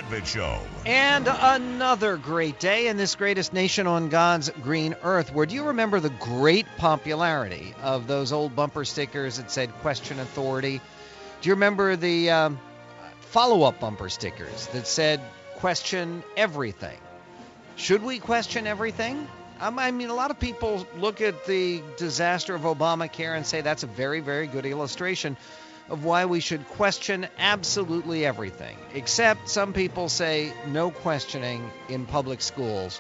Sedgwick Show. And another great day in this greatest nation on God's green earth. Where do you remember the great popularity of those old bumper stickers that said question authority? Do you remember the follow-up bumper stickers that said question everything? Should we question everything? I mean, a lot of people look at the disaster of Obamacare and say that's a very, very good illustration of why we should question absolutely everything, except some people say no questioning in public schools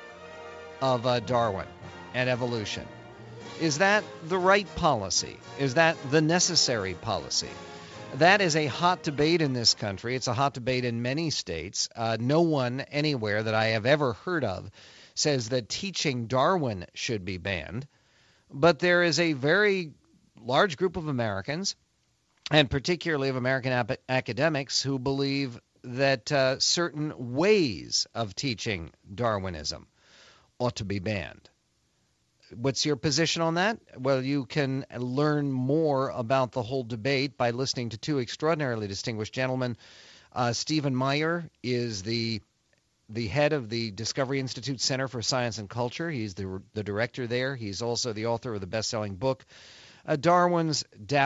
of Darwin and evolution. Is that the right policy? Is that the necessary policy? That is a hot debate in this country. It's a hot debate in many states. No one anywhere that I have ever heard of says that teaching Darwin should be banned. But there is a very large group of Americans, and particularly of American academics, who believe that certain ways of teaching Darwinism ought to be banned. What's your position on that? Well, you can learn more about the whole debate by listening to two extraordinarily distinguished gentlemen. Stephen Meyer is the head of the Discovery Institute Center for Science and Culture. He's the director there. He's also the author of the best-selling book, Darwin's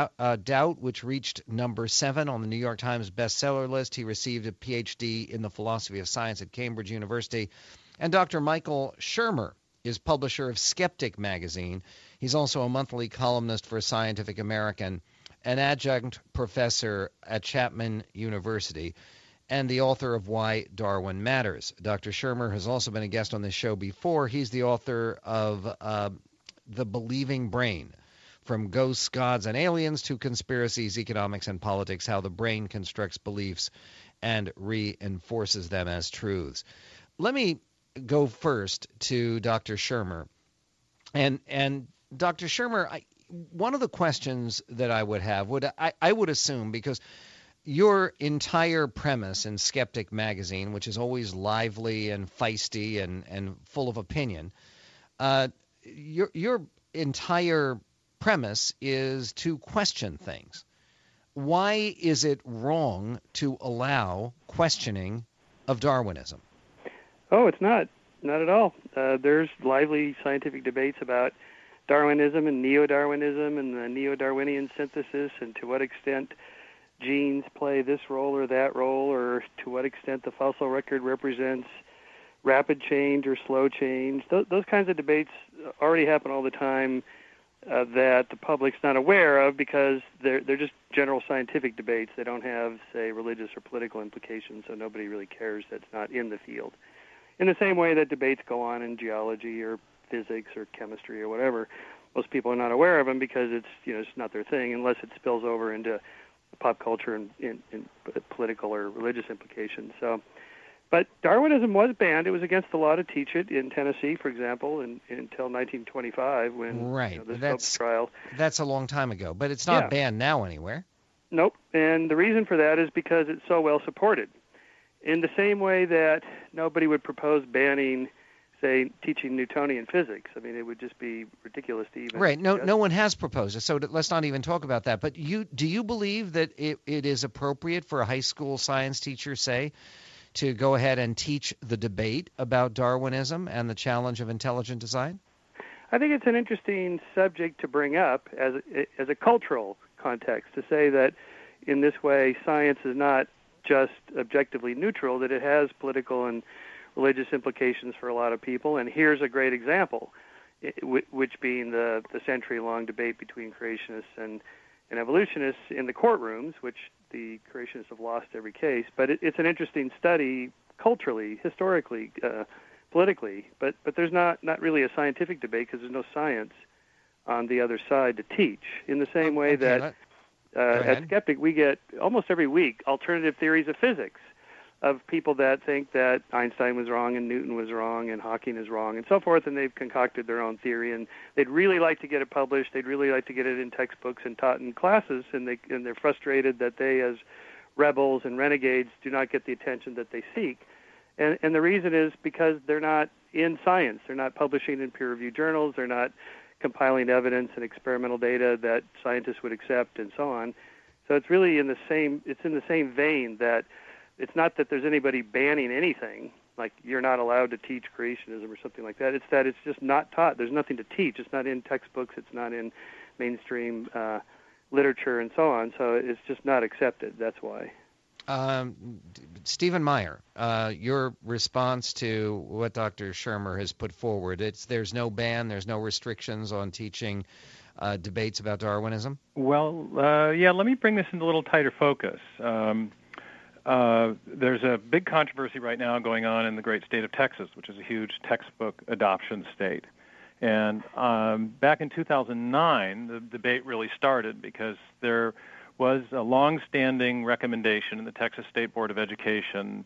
Doubt, which reached number 7 on the New York Times bestseller list. He received a Ph.D. in the philosophy of science at Cambridge University. And Dr. Michael Shermer is publisher of Skeptic magazine. He's also a monthly columnist for Scientific American, an adjunct professor at Chapman University, and the author of Why Darwin Matters. Dr. Shermer has also been a guest on this show before. He's the author of The Believing Brain, From Ghosts, Gods, and Aliens to Conspiracies, Economics, and Politics, How the Brain Constructs Beliefs and Reinforces Them as Truths. Let me go first to Dr. Shermer. And Dr. Shermer, one of the questions that I would have, I would assume, because your entire premise in Skeptic magazine, which is always lively and feisty and full of opinion, your entire premise is to question things. Why is it wrong to allow questioning of Darwinism? Oh, it's not at all. There's lively scientific debates about Darwinism and neo-Darwinism and the neo-Darwinian synthesis, and to what extent genes play this role or that role, or to what extent the fossil record represents rapid change or slow change. Those kinds of debates already happen all the time that the public's not aware of because they're just general scientific debates. They don't have, say, religious or political implications, so nobody really cares that's not in the field. In the same way that debates go on in geology or physics or chemistry or whatever, most people are not aware of them because it's not their thing unless it spills over into pop culture and in political or religious implications. So, but Darwinism was banned. It was against the law to teach it in Tennessee, for example, until 1925 when the Scopes trial. That's a long time ago, but it's not banned now anywhere. Nope, and the reason for that is because it's so well supported. In the same way that nobody would propose banning, say, teaching Newtonian physics. I mean, it would just be ridiculous to even... Right. No one has proposed it, so let's not even talk about that. But do you believe that it is appropriate for a high school science teacher, say, to go ahead and teach the debate about Darwinism and the challenge of intelligent design? I think it's an interesting subject to bring up as a cultural context, to say that in this way science is not just objectively neutral, that it has political and religious implications for a lot of people. And here's a great example, which being the century-long debate between creationists and evolutionists in the courtrooms, which the creationists have lost every case. But it's an interesting study culturally, historically, politically. But there's not really a scientific debate because there's no science on the other side to teach. In the same way that at Skeptic, we get almost every week alternative theories of physics of people that think that Einstein was wrong and Newton was wrong and Hawking is wrong and so forth, and they've concocted their own theory, and they'd really like to get it published, they'd really like to get it in textbooks and taught in classes, and they're frustrated that they, as rebels and renegades, do not get the attention that they seek. And the reason is because they're not in science. They're not publishing in peer-reviewed journals, they're not compiling evidence and experimental data that scientists would accept and so on. So it's really in the same vein that it's not that there's anybody banning anything, like you're not allowed to teach creationism or something like that. It's that it's just not taught. There's nothing to teach. It's not in textbooks. It's not in mainstream literature and so on. So it's just not accepted. That's why. Stephen Meyer, your response to what Dr. Shermer has put forward, there's no ban, there's no restrictions on teaching debates about Darwinism? Well, let me bring this into a little tighter focus. There's a big controversy right now going on in the great state of Texas, which is a huge textbook adoption state. And back in 2009, the debate really started because there was a long-standing recommendation in the Texas State Board of Education,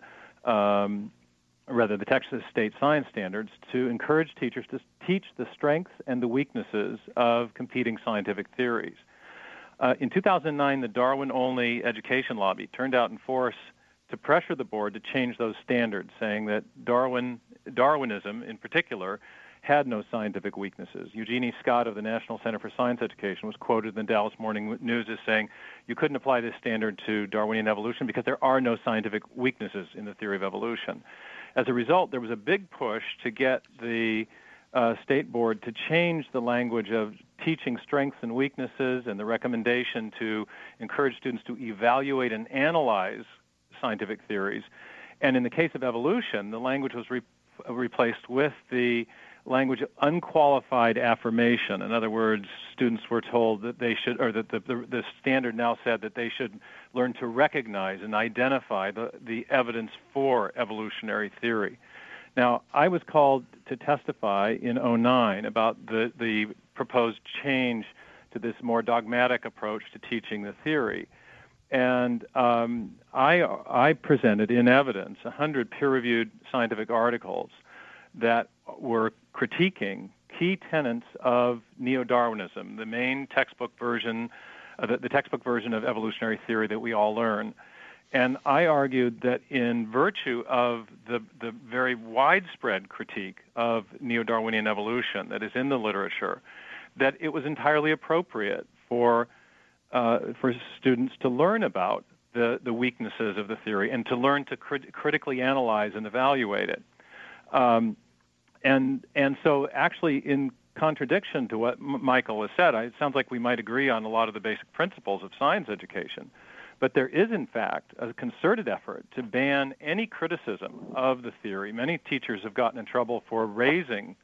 the Texas State Science Standards, to encourage teachers to teach the strengths and the weaknesses of competing scientific theories. In 2009, the Darwin-only education lobby turned out in force to pressure the board to change those standards, saying that Darwinism, in particular, had no scientific weaknesses. Eugenie Scott of the National Center for Science Education was quoted in the Dallas Morning News as saying, you couldn't apply this standard to Darwinian evolution because there are no scientific weaknesses in the theory of evolution. As a result, there was a big push to get the state board to change the language of teaching strengths and weaknesses and the recommendation to encourage students to evaluate and analyze scientific theories. And in the case of evolution, the language was replaced with the language of unqualified affirmation. In other words, students were told that they should, or that the standard now said that they should learn to recognize and identify the evidence for evolutionary theory. Now, I was called to testify in 2009 about the proposed change to this more dogmatic approach to teaching the theory. And I presented in evidence 100 peer-reviewed scientific articles that were critiquing key tenets of neo-Darwinism, the main textbook version, the textbook version of evolutionary theory that we all learn. And I argued that in virtue of the very widespread critique of neo-Darwinian evolution that is in the literature, that it was entirely appropriate for students to learn about the weaknesses of the theory and to learn to critically analyze and evaluate it. And so actually in contradiction to what Michael has said, it sounds like we might agree on a lot of the basic principles of science education. But there is, in fact, a concerted effort to ban any criticism of the theory. Many teachers have gotten in trouble for raising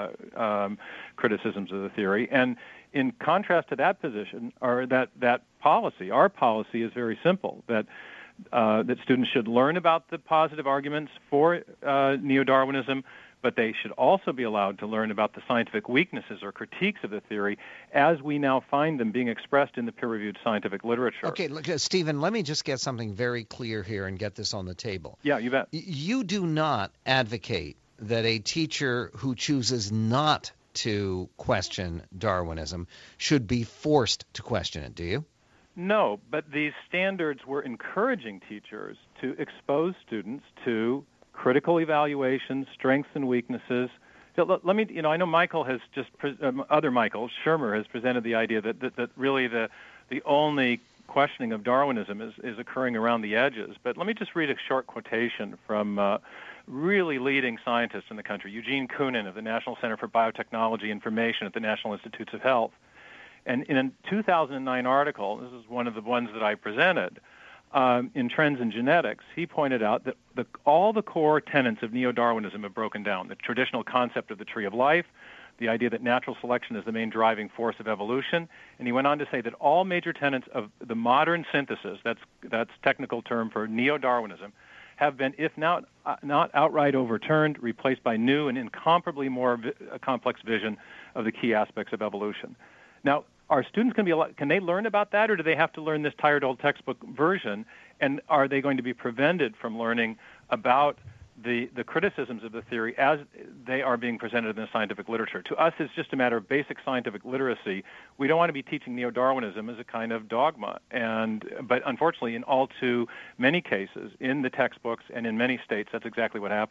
criticisms of the theory. And in contrast to that position, or that policy, our policy is very simple, that students should learn about the positive arguments for neo-Darwinism, but they should also be allowed to learn about the scientific weaknesses or critiques of the theory as we now find them being expressed in the peer-reviewed scientific literature. Okay, look, Stephen, let me just get something very clear here and get this on the table. Yeah, you bet. You do not advocate that a teacher who chooses not to question Darwinism should be forced to question it, do you? No, but these standards were encouraging teachers to expose students to critical evaluation, strengths and weaknesses. So let me, I know Michael has other Michael, Shermer, has presented the idea that really the only questioning of Darwinism is occurring around the edges. But let me just read a short quotation from really leading scientists in the country, Eugene Koonin of the National Center for Biotechnology Information at the National Institutes of Health. And in a 2009 article, this is one of the ones that I presented, in Trends in Genetics, he pointed out that all the core tenets of neo-Darwinism have broken down. The traditional concept of the tree of life, the idea that natural selection is the main driving force of evolution, and he went on to say that all major tenets of the modern synthesis, that's technical term for neo-Darwinism, have been, if not outright overturned, replaced by new and incomparably more complex vision of the key aspects of evolution. Now, are students going to be allowed, can they learn about that, or do they have to learn this tired old textbook version? And are they going to be prevented from learning about the criticisms of the theory as they are being presented in the scientific literature? To us, it's just a matter of basic scientific literacy. We don't want to be teaching neo-Darwinism as a kind of dogma. But unfortunately, in all too many cases, in the textbooks and in many states, that's exactly what happens.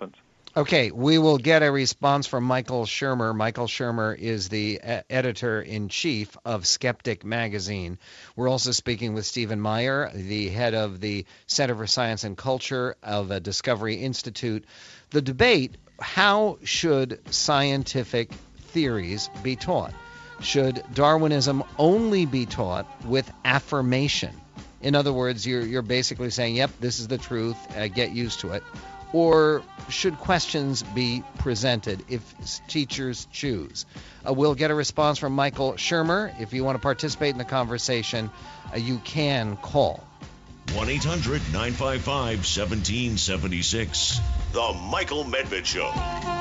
Okay, we will get a response from Michael Shermer. Michael Shermer is the editor-in-chief of Skeptic Magazine. We're also speaking with Stephen Meyer, the head of the Center for Science and Culture of the Discovery Institute. The debate, how should scientific theories be taught? Should Darwinism only be taught with affirmation? In other words, you're basically saying, yep, this is the truth, get used to it. Or should questions be presented if teachers choose? We'll get a response from Michael Shermer. If you want to participate in the conversation, you can call. 1-800-955-1776. The Michael Medved Show.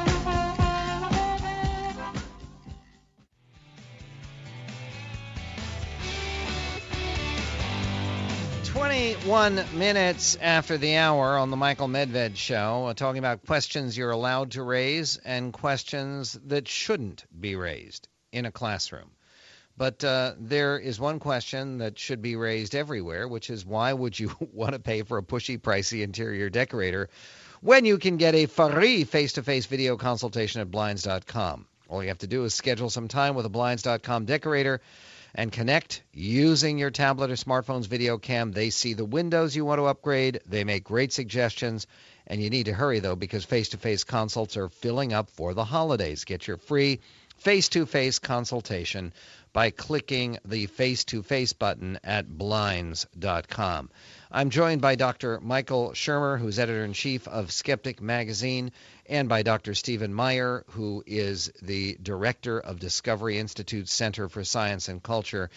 21 minutes after the hour on the Michael Medved Show, talking about questions you're allowed to raise and questions that shouldn't be raised in a classroom. But there is one question that should be raised everywhere, which is why would you want to pay for a pushy, pricey interior decorator when you can get a free face-to-face video consultation at Blinds.com? All you have to do is schedule some time with a Blinds.com decorator and connect using your tablet or smartphone's video cam. They see the windows you want to upgrade. They make great suggestions. And you need to hurry, though, because face-to-face consults are filling up for the holidays. Get your free face-to-face consultation by clicking the face-to-face button at Blinds.com. I'm joined by Dr. Michael Shermer, who's editor-in-chief of Skeptic Magazine, and by Dr. Stephen Meyer, who is the director of Discovery Institute Center for Science and Culture.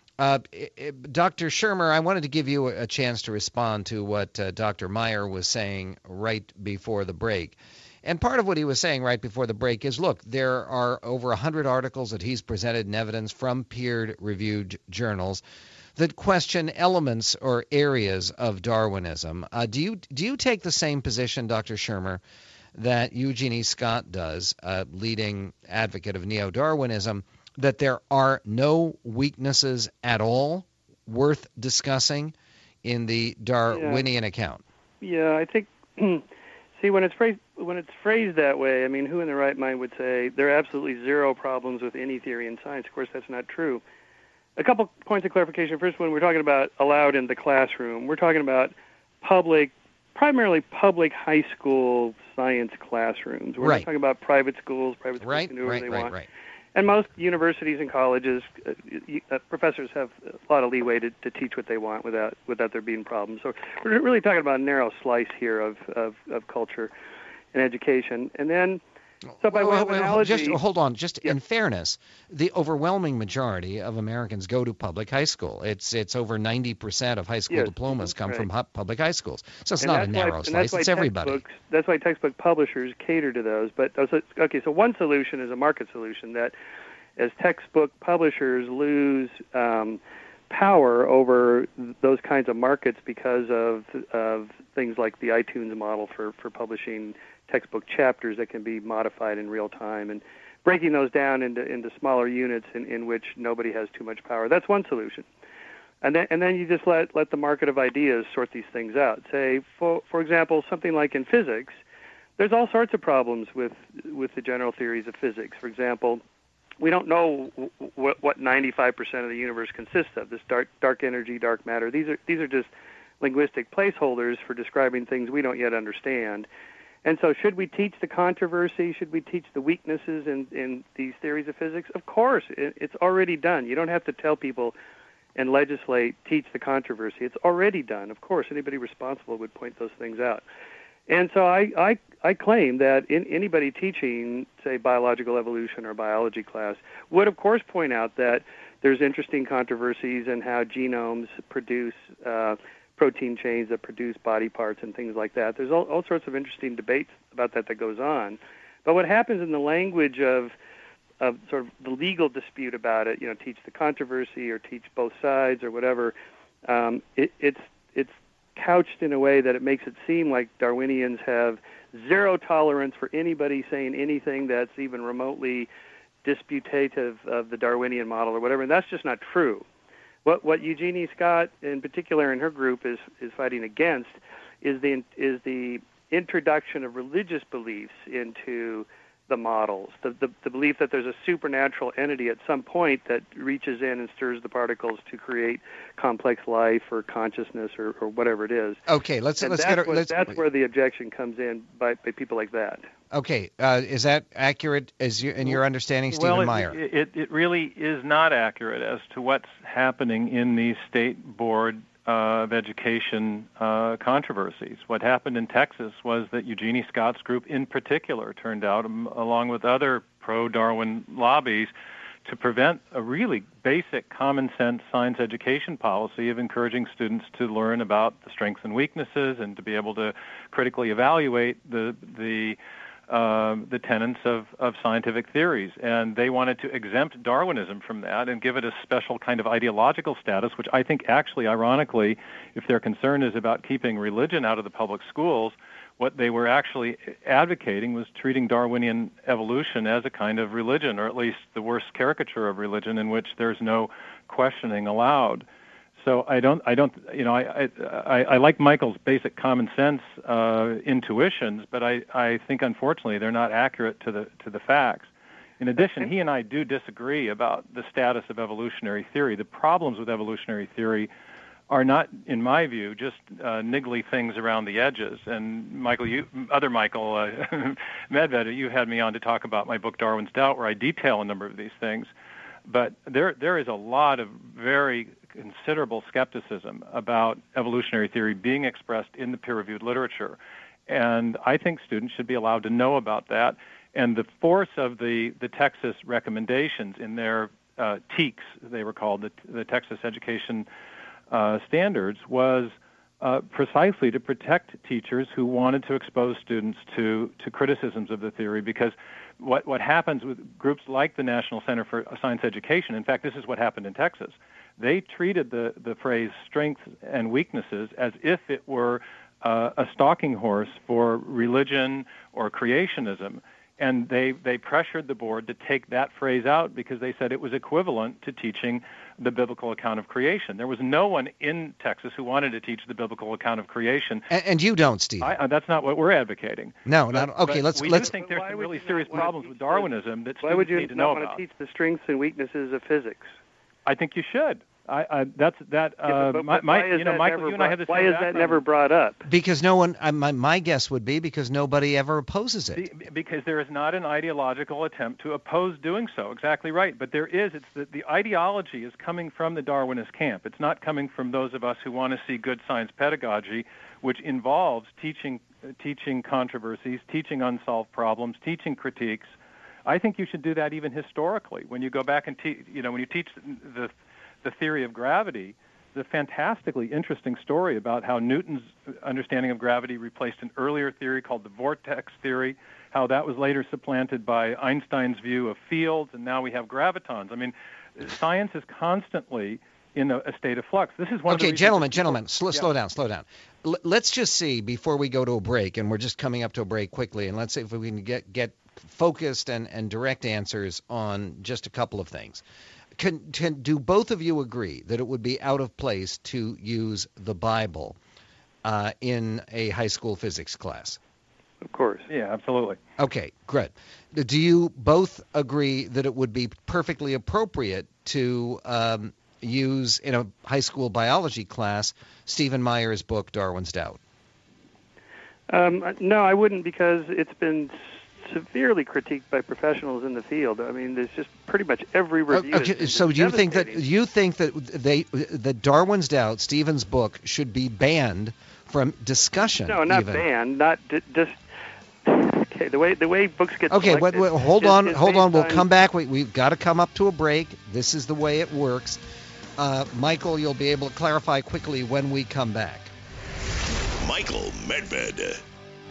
Dr. Shermer, I wanted to give you a chance to respond to what Dr. Meyer was saying right before the break. And part of what he was saying right before the break is, look, there are over 100 articles that he's presented in evidence from peer-reviewed journals that question elements or areas of Darwinism. Do you take the same position, Dr. Shermer, that Eugenie Scott does, leading advocate of neo-Darwinism, that there are no weaknesses at all worth discussing in the Darwinian account? Yeah, I think. See, when it's phrased that way, I mean, who in their right mind would say there are absolutely zero problems with any theory in science? Of course, that's not true. A couple points of clarification. First, when we're talking about allowed in the classroom, we're talking about primarily public high school science classrooms. We're not talking about private schools can do whatever they want. Right. And most universities and colleges, professors have a lot of leeway to teach what they want without there being problems. So we're really talking about a narrow slice here of culture and education. And then, so by way of analogy... Just hold on. Just in fairness, the overwhelming majority of Americans go to public high school. It's over 90% of high school diplomas come from public high schools. So it's not a narrow slice. It's everybody. That's why textbook publishers cater to those. But so one solution is a market solution that as textbook publishers lose power over those kinds of markets because of things like the iTunes model for publishing textbook chapters that can be modified in real time, and breaking those down into smaller units in which nobody has too much power. That's one solution. And then you just let the market of ideas sort these things out. Say, for example, something like in physics, there's all sorts of problems with the general theories of physics. For example, we don't know what 95% of the universe consists of. This dark energy, dark matter. These are just linguistic placeholders for describing things we don't yet understand. And so should we teach the controversy? Should we teach the weaknesses in these theories of physics? Of course, it's already done. You don't have to tell people and legislate, teach the controversy. It's already done. Of course, anybody responsible would point those things out. And so I claim that anybody teaching, say, biological evolution or biology class would, of course, point out that there's interesting controversies in how genomes produce protein chains that produce body parts and things like that. There's all sorts of interesting debates about that goes on. But what happens in the language of sort of the legal dispute about it, teach the controversy or teach both sides or whatever, it's couched in a way that it makes it seem like Darwinians have zero tolerance for anybody saying anything that's even remotely disputative of the Darwinian model or whatever, and that's just not true. What Eugenie Scott, in particular, in her group, is fighting against is the introduction of religious beliefs into the models, the belief that there's a supernatural entity at some point that reaches in and stirs the particles to create complex life or consciousness or whatever it is. Okay, that's where the objection comes in by people like that. Okay, is that accurate in your understanding, Stephen Meyer? It really is not accurate as to what's happening in these state board of education controversies. What happened in Texas was that Eugenie Scott's group in particular turned out, along with other pro-Darwin lobbies, to prevent a really basic common sense science education policy of encouraging students to learn about the strengths and weaknesses and to be able to critically evaluate the tenets of scientific theories. And they wanted to exempt Darwinism from that and give it a special kind of ideological status, which I think actually, ironically, if their concern is about keeping religion out of the public schools, what they were actually advocating was treating Darwinian evolution as a kind of religion, or at least the worst caricature of religion in which there's no questioning allowed. So I like Michael's basic common sense intuitions, but I think unfortunately they're not accurate to the facts. In addition, he and I do disagree about the status of evolutionary theory. The problems with evolutionary theory are not, in my view, just niggly things around the edges. And Michael, Medved, you had me on to talk about my book Darwin's Doubt, where I detail a number of these things. But there is a lot of very considerable skepticism about evolutionary theory being expressed in the peer-reviewed literature. And I think students should be allowed to know about that. And the force of the Texas recommendations in their TEKS, they were called, the Texas Education Standards, was precisely to protect teachers who wanted to expose students to criticisms of the theory, because what happens with groups like the National Center for Science Education, in fact, this is what happened in Texas. They treated the phrase strengths and weaknesses as if it were a stalking horse for religion or creationism. And they pressured the board to take that phrase out because they said it was equivalent to teaching the biblical account of creation. There was no one in Texas who wanted to teach the biblical account of creation. And you don't, Steve. That's not what we're advocating. No, not okay. Let's. We do think there's some really serious problems with Darwinism that students need to know about. Why would you not want to teach the strengths and weaknesses of physics? I think you should. Michael, you and I have the same Why is that never brought up? Because no one. My guess would be because nobody ever opposes it. Because there is not an ideological attempt to oppose doing so. Exactly right. But there is. It's the ideology is coming from the Darwinist camp. It's not coming from those of us who want to see good science pedagogy, which involves teaching controversies, teaching unsolved problems, teaching critiques. I think you should do that even historically. When you go back and when you teach the theory of gravity, the fantastically interesting story about how Newton's understanding of gravity replaced an earlier theory called the vortex theory, how that was later supplanted by Einstein's view of fields, and now we have gravitons. I mean, science is constantly in a state of flux. This is one of the reasons. Gentlemen, slow down. Let's just see before we go to a break, and we're just coming up to a break quickly, and let's see if we can get focused and direct answers on just a couple of things. Do both of you agree that it would be out of place to use the Bible in a high school physics class? Of course. Yeah, absolutely. Okay, good. Do you both agree that it would be perfectly appropriate to use in a high school biology class Stephen Meyer's book, Darwin's Doubt? No, I wouldn't, because it's been severely critiqued by professionals in the field. I mean, there's just pretty much every review. Okay, so do you think that Darwin's Doubt, Stephen's book, should be banned from discussion? No, not even? Banned, not just. Okay, the way books get. Okay, selected hold on. We'll come back. We've got to come up to a break. This is the way it works. Michael, you'll be able to clarify quickly when we come back. Michael Medved.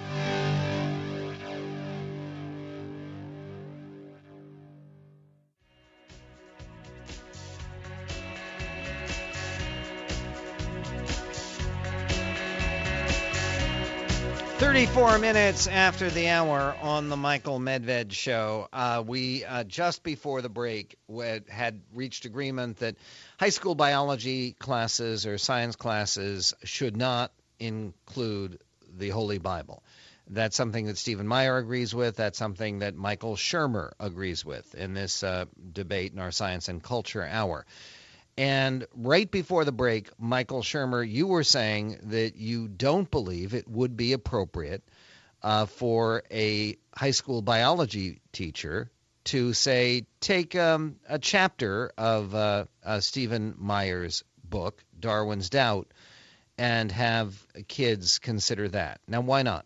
"34 minutes after the hour on the Michael Medved Show." We, just before the break, had reached agreement that high school biology classes or science classes should not include the Holy Bible. That's something that Stephen Meyer agrees with. That's something that Michael Shermer agrees with in this debate in our Science and Culture Hour. And right before the break, Michael Shermer, you were saying that you don't believe it would be appropriate for a high school biology teacher to, say, take a chapter of Stephen Meyer's book, Darwin's Doubt, and have kids consider that. Now, why not?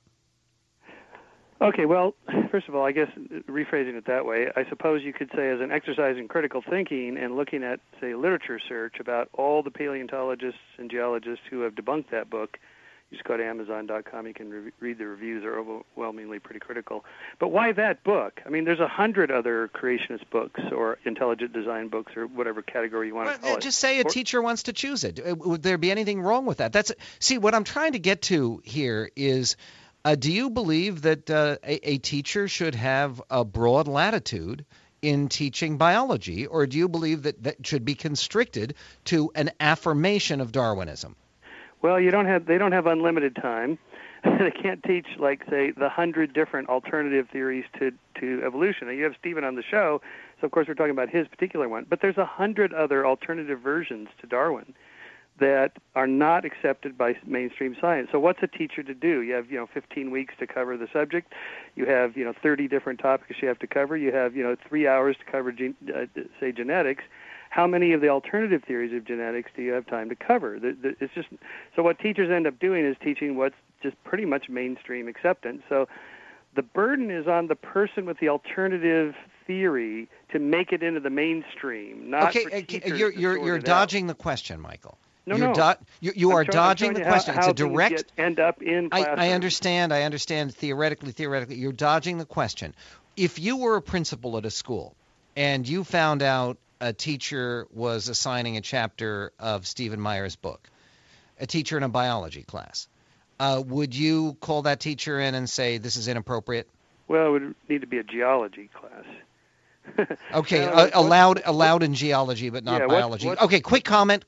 Okay, well, first of all, I guess rephrasing it that way, I suppose you could say as an exercise in critical thinking and looking at, say, literature search about all the paleontologists and geologists who have debunked that book. You just go to Amazon.com, you can read the reviews. They're overwhelmingly pretty critical. But why that book? I mean, there's 100 other creationist books or intelligent design books or whatever category you want to call it. Just say a teacher wants to choose it. Would there be anything wrong with that? See, what I'm trying to get to here is, do you believe that a teacher should have a broad latitude in teaching biology, or do you believe that that should be constricted to an affirmation of Darwinism? Well, they don't have unlimited time. They can't teach, like, say, the 100 different alternative theories to evolution. And you have Stephen on the show, so of course we're talking about his particular one. But there's 100 other alternative versions to Darwin that are not accepted by mainstream science. So what's a teacher to do? You have, 15 weeks to cover the subject. You have, 30 different topics you have to cover. You have, 3 hours to cover, say, genetics. How many of the alternative theories of genetics do you have time to cover? It's just so what teachers end up doing is teaching what's just pretty much mainstream acceptance. So the burden is on the person with the alternative theory to make it into the mainstream, not for teachers you're dodging the question, Michael. No. You are dodging the question. It's a direct. End up in classroom. I understand. Theoretically, you're dodging the question. If you were a principal at a school and you found out a teacher was assigning a chapter of Stephen Meyer's book, a teacher in a biology class, would you call that teacher in and say this is inappropriate? Well, it would need to be a geology class. Okay, allowed in geology, but not biology. Okay, quick comment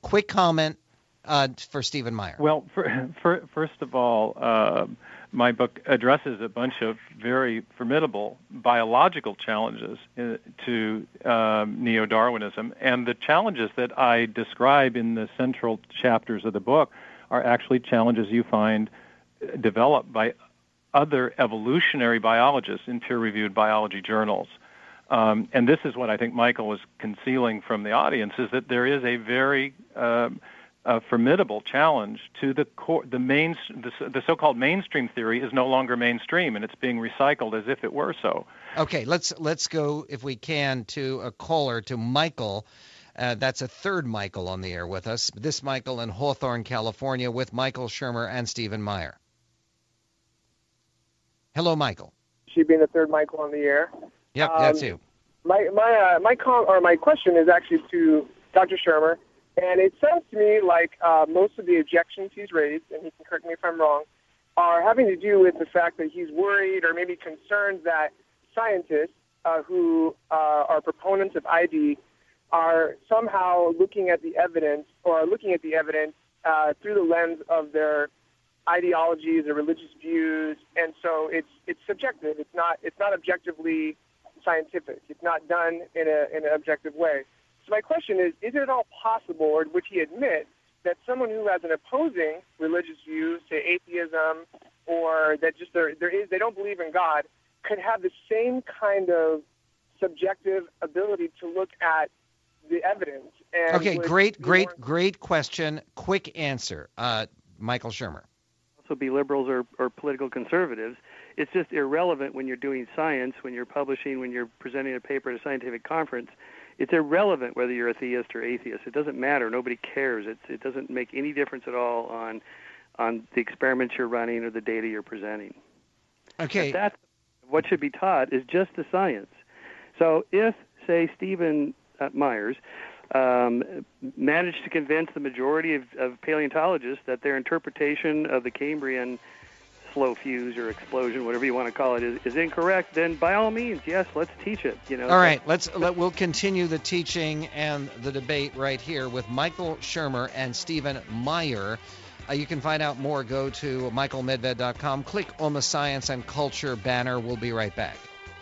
for Stephen Meyer. Well, first of all, my book addresses a bunch of very formidable biological challenges to neo-Darwinism, and the challenges that I describe in the central chapters of the book are actually challenges you find developed by other evolutionary biologists in peer-reviewed biology journals. And this is what I think Michael was concealing from the audience, is that there is a very formidable challenge to the so-called mainstream theory is no longer mainstream, and it's being recycled as if it were so. Okay, let's go, if we can, to a caller, to Michael. That's a third Michael on the air with us. This Michael in Hawthorne, California, with Michael Shermer and Stephen Meyer. Hello, Michael. She being the third Michael on the air. Yep, that's you. My question is actually to Dr. Shermer. And it sounds to me like most of the objections he's raised, and he can correct me if I'm wrong, are having to do with the fact that he's worried or maybe concerned that scientists who are proponents of ID are somehow looking at the evidence through the lens of their ideologies or religious views, and so it's subjective. It's not objectively scientific. It's not done in an objective way. So my question is it at all possible, or would he admit, that someone who has an opposing religious view, say atheism, or that just they don't believe in God, could have the same kind of subjective ability to look at the evidence? And okay, great question. Quick answer, Michael Shermer. Also be liberals or political conservatives. It's just irrelevant when you're doing science, when you're publishing, when you're presenting a paper at a scientific conference. It's irrelevant whether you're a theist or atheist. It doesn't matter. Nobody cares. It doesn't make any difference at all on the experiments you're running or the data you're presenting. Okay. That's what should be taught is just the science. So if, say, Stephen Myers managed to convince the majority of paleontologists that their interpretation of the Cambrian slow fuse or explosion, whatever you want to call it, is incorrect, then by all means, yes, let's teach it. All right, we'll continue the teaching and the debate right here with Michael Shermer and Stephen Meyer. You can find out more. Go to michaelmedved.com. Click on the Science and Culture banner. We'll be right back.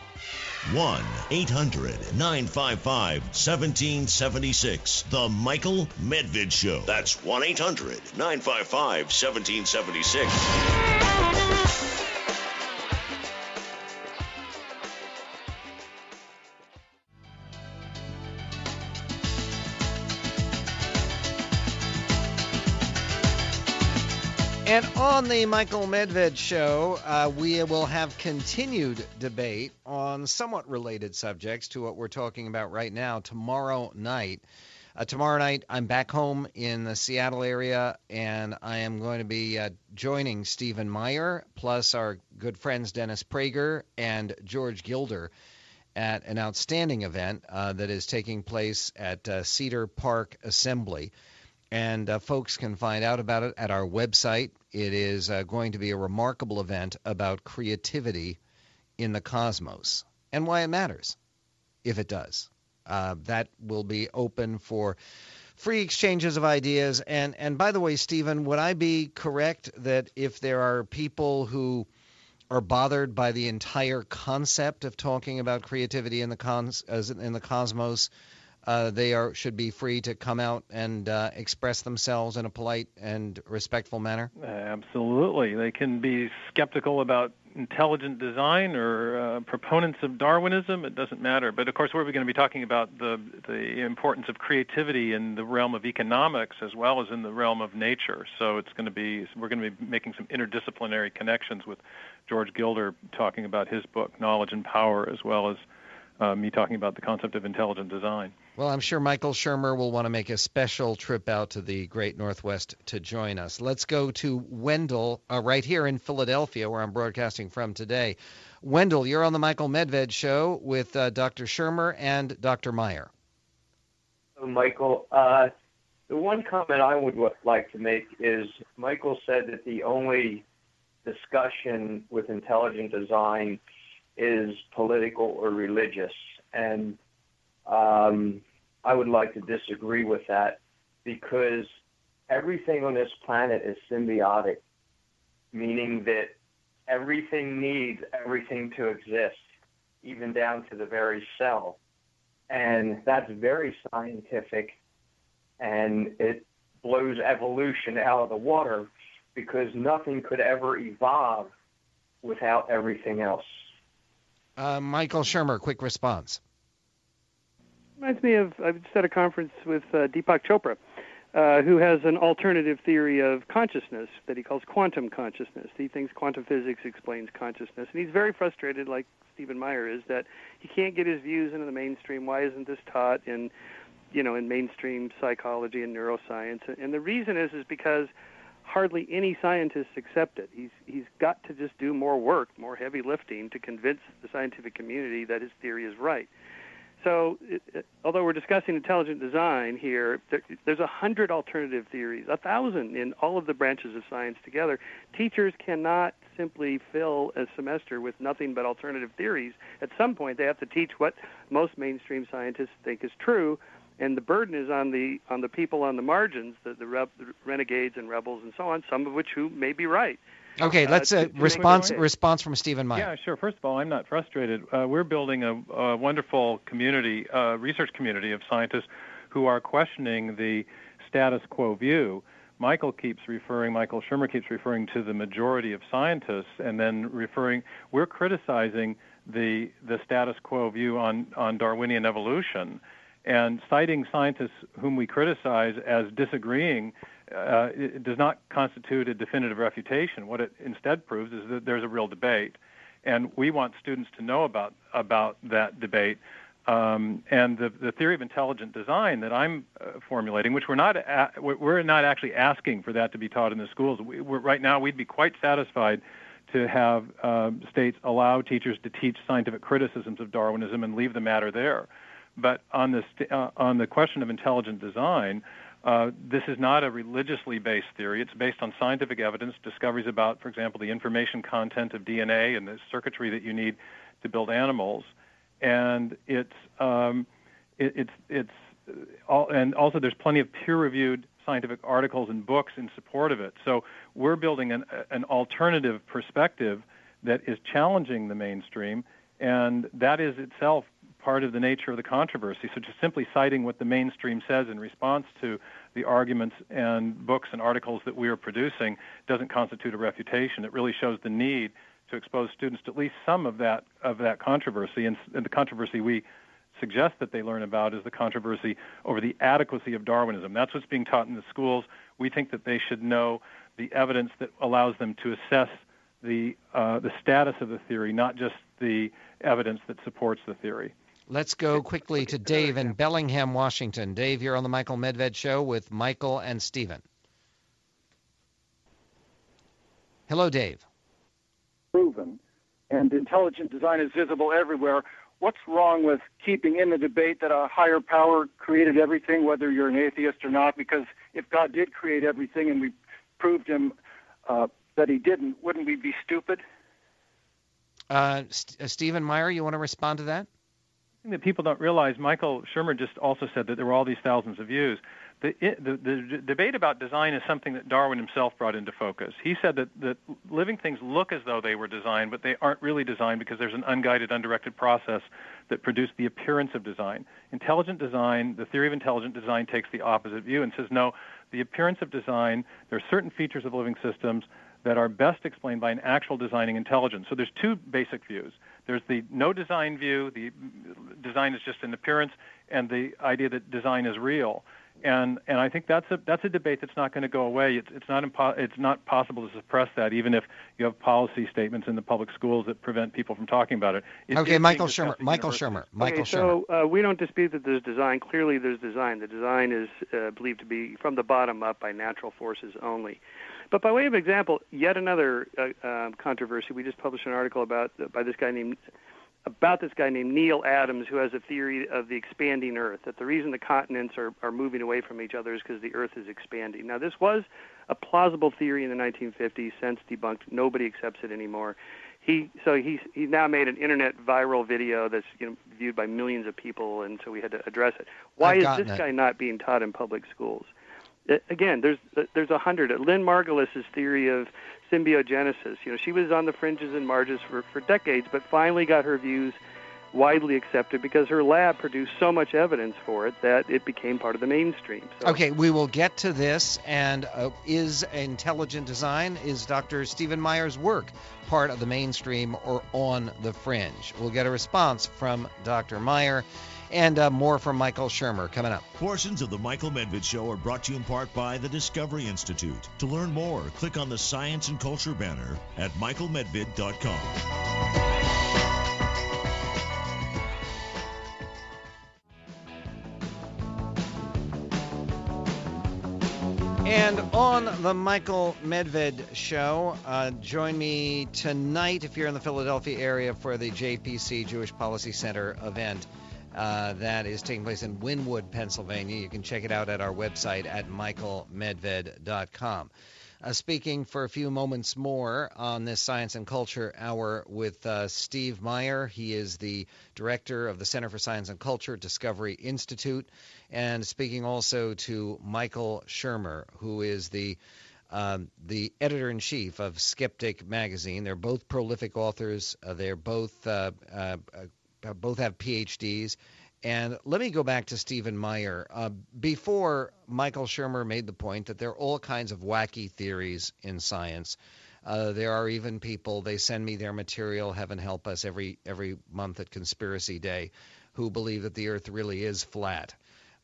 1-800-955-1776. The Michael Medved Show. That's 1-800-955-1776. And on the Michael Medved Show, we will have continued debate on somewhat related subjects to what we're talking about right now tomorrow night. Tomorrow night, I'm back home in the Seattle area, and I am going to be joining Stephen Meyer, plus our good friends Dennis Prager and George Gilder at an outstanding event that is taking place at Cedar Park Assembly. And folks can find out about it at our website. It is going to be a remarkable event about creativity in the cosmos and why it matters, if it does. That will be open for free exchanges of ideas. And by the way, Stephen, would I be correct that if there are people who are bothered by the entire concept of talking about creativity in the cosmos, they should be free to come out and express themselves in a polite and respectful manner? Absolutely. They can be skeptical about intelligent design or proponents of Darwinism. It doesn't matter. But, of course, we're going to be talking about the importance of creativity in the realm of economics as well as in the realm of nature. So we're going to be making some interdisciplinary connections with George Gilder talking about his book, Knowledge and Power, as well as me talking about the concept of intelligent design. Well, I'm sure Michael Shermer will want to make a special trip out to the Great Northwest to join us. Let's go to Wendell right here in Philadelphia, where I'm broadcasting from today. Wendell, you're on the Michael Medved Show with Dr. Shermer and Dr. Meyer. Michael, the one comment I would like to make is Michael said that the only discussion with intelligent design is political or religious, and I would like to disagree with that, because everything on this planet is symbiotic, meaning that everything needs everything to exist, even down to the very cell. And that's very scientific, and it blows evolution out of the water, because nothing could ever evolve without everything else. Michael Shermer, quick response. Reminds me of, I just had a conference with Deepak Chopra, who has an alternative theory of consciousness that he calls quantum consciousness. He thinks quantum physics explains consciousness. And he's very frustrated, like Stephen Meyer is, that he can't get his views into the mainstream. Why isn't this taught in mainstream psychology and neuroscience? And the reason is because hardly any scientists accept it. He's got to just do more work, more heavy lifting to convince the scientific community that his theory is right. So, although we're discussing intelligent design here, there's 100 alternative theories, 1,000 in all of the branches of science together. Teachers cannot simply fill a semester with nothing but alternative theories. At some point, they have to teach what most mainstream scientists think is true, and the burden is on the people on the margins, the renegades and rebels and so on, some of which who may be right. Okay, let's response from Stephen Meyer. Yeah, sure. First of all, I'm not frustrated. We're building a wonderful community, research community of scientists who are questioning the status quo view. Michael Shermer keeps referring to the majority of scientists, and then we're criticizing the status quo view on Darwinian evolution, and citing scientists whom we criticize as disagreeing. It does not constitute a definitive refutation. What it instead proves is that there's a real debate, and we want students to know about that debate. And the theory of intelligent design that I'm formulating, which we're not actually asking for that to be taught in the schools. Right now, we'd be quite satisfied to have states allow teachers to teach scientific criticisms of Darwinism and leave the matter there. But on the question of intelligent design, this is not a religiously based theory. It's based on scientific evidence, discoveries about, for example, the information content of DNA and the circuitry that you need to build animals. And and also there's plenty of peer-reviewed scientific articles and books in support of it. So we're building an alternative perspective that is challenging the mainstream, and that is itself part of the nature of the controversy. So just simply citing what the mainstream says in response to the arguments and books and articles that we are producing doesn't constitute a refutation. It really shows the need to expose students to at least some of that controversy, and the controversy we suggest that they learn about is the controversy over the adequacy of Darwinism. That's what's being taught in the schools. We think that they should know the evidence that allows them to assess the status of the theory, not just the evidence that supports the theory. Let's go quickly to Dave in Bellingham, Washington. Dave, you're on the Michael Medved Show with Michael and Stephen. Hello, Dave. Proven, and intelligent design is visible everywhere. What's wrong with keeping in the debate that a higher power created everything, whether you're an atheist or not? Because if God did create everything and we proved him that he didn't, wouldn't we be stupid? Stephen Meyer, you want to respond to that? I think that people don't realize, Michael Shermer just also said that there were all these thousands of views. The debate about design is something that Darwin himself brought into focus. He said that living things look as though they were designed, but they aren't really designed because there's an unguided, undirected process that produced the appearance of design. Intelligent design, the theory of intelligent design, takes the opposite view and says, no, the appearance of design, there are certain features of living systems that are best explained by an actual designing intelligence. So there's two basic views. There's the no design view, the design is just an appearance, and the idea that design is real. And I think that's a debate that's not going to go away. It's not possible to suppress that, even if you have policy statements in the public schools that prevent people from talking about it. Okay, Michael Shermer. So we don't dispute that there's design. Clearly, there's design. The design is believed to be from the bottom up by natural forces only. But by way of example, yet another controversy. We just published an article about this guy named Neil Adams, who has a theory of the expanding Earth, that the reason the continents are moving away from each other is because the Earth is expanding. Now, this was a plausible theory in the 1950s, since debunked. Nobody accepts it anymore. He's now made an internet viral video that's viewed by millions of people, and so we had to address it. Why is this guy not being taught in public schools? Again, there's 100. Lynn Margulis's theory of symbiogenesis. She was on the fringes and margins for decades, but finally got her views widely accepted because her lab produced so much evidence for it that it became part of the mainstream. So, okay, we will get to this. And is intelligent design, is Dr. Stephen Meyer's work part of the mainstream or on the fringe? We'll get a response from Dr. Meyer. And more from Michael Shermer coming up. Portions of the Michael Medved Show are brought to you in part by the Discovery Institute. To learn more, click on the Science and Culture banner at michaelmedved.com. And on the Michael Medved Show, join me tonight if you're in the Philadelphia area for the JPC Jewish Policy Center event. That is taking place in Wynwood, Pennsylvania. You can check it out at our website at michaelmedved.com. Speaking for a few moments more on this Science and Culture Hour with Steve Meyer. He is the director of the Center for Science and Culture, Discovery Institute, and speaking also to Michael Shermer, who is the editor-in-chief of Skeptic Magazine. They're both prolific authors. They're both have PhDs. And let me go back to Stephen Meyer. Before, Michael Shermer made the point that there are all kinds of wacky theories in science. There are even people, they send me their material, heaven help us, every month at Conspiracy Day, who believe that the Earth really is flat.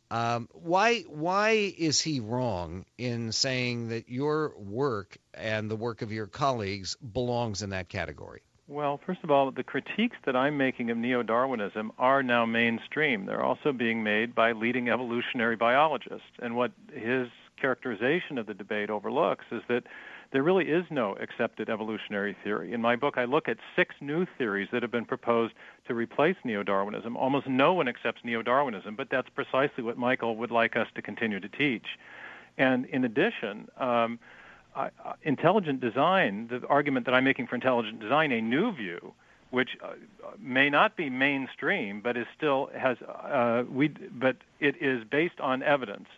Why is he wrong in saying that your work and the work of your colleagues belongs in that category? Well, first of all, the critiques that I'm making of neo-Darwinism are now mainstream. They're also being made by leading evolutionary biologists. And what his characterization of the debate overlooks is that there really is no accepted evolutionary theory. In my book, I look at 6 new theories that have been proposed to replace neo-Darwinism. Almost no one accepts neo-Darwinism, but that's precisely what Michael would like us to continue to teach. And in addition, intelligent design, the argument that I'm making for intelligent design, a new view, which may not be mainstream, but is still has but it is based on evidence,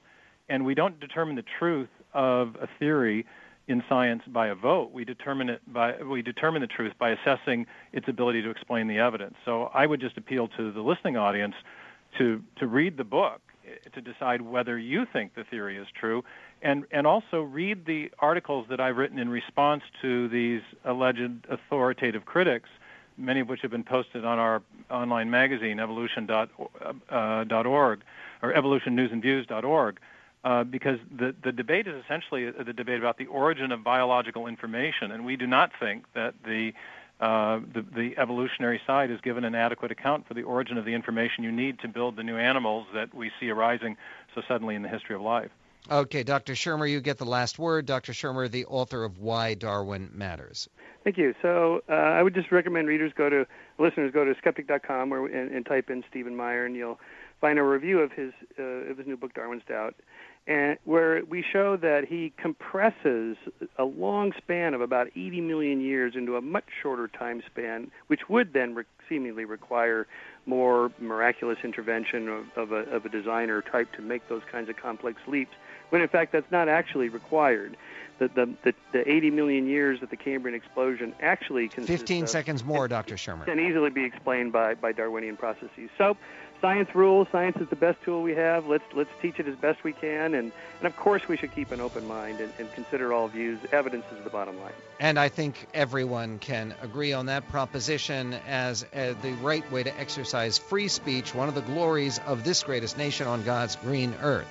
And we don't determine the truth of a theory in science by a vote. We determine the truth by assessing its ability to explain the evidence. So I would just appeal to the listening audience to read the book to decide whether you think the theory is true, and also read the articles that I've written in response to these alleged authoritative critics, many of which have been posted on our online magazine, evolution.org, or evolutionnewsandviews.org. Because the debate is essentially the debate about the origin of biological information, and we do not think that the evolutionary side is given an adequate account for the origin of the information you need to build the new animals that we see arising so suddenly in the history of life. Okay, Dr. Shermer, you get the last word. Dr. Shermer, the author of Why Darwin Matters. Thank you. So I would just recommend listeners go to skeptic.com and type in Stephen Meyer, and you'll find a review of his new book, Darwin's Doubt, and where we show that he compresses a long span of about 80 million years into a much shorter time span, which would then seemingly require more miraculous intervention of a designer type to make those kinds of complex leaps, when in fact that's not actually required. The 80 million years of the Cambrian explosion actually consists 15 seconds more, Dr. Shermer. Can easily be explained by Darwinian processes. So science rules. Science is the best tool we have. Let's teach it as best we can. And of course, we should keep an open mind and consider all views. Evidence is the bottom line. And I think everyone can agree on that proposition as the right way to exercise free speech, one of the glories of this greatest nation on God's green earth.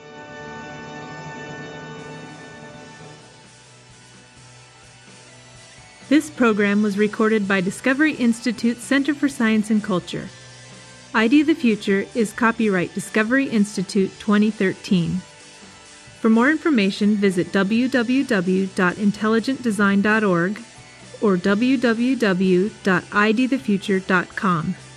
This program was recorded by Discovery Institute Center for Science and Culture. ID the Future is copyright Discovery Institute 2013. For more information, visit www.intelligentdesign.org or www.idthefuture.com.